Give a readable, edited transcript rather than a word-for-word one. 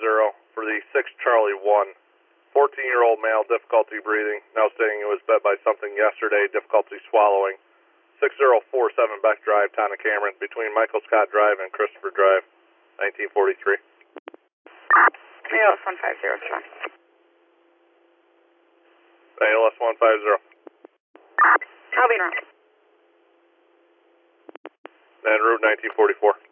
for the 6 Charlie 1. 14-year-old male, difficulty breathing, now stating it was bit by something yesterday, difficulty swallowing. 6047 Beck Drive, Town of Cameron, between Michael Scott Drive and Christopher Drive, 1943. ALS 150, sir. ALS 150. Copy, route. And route 1944.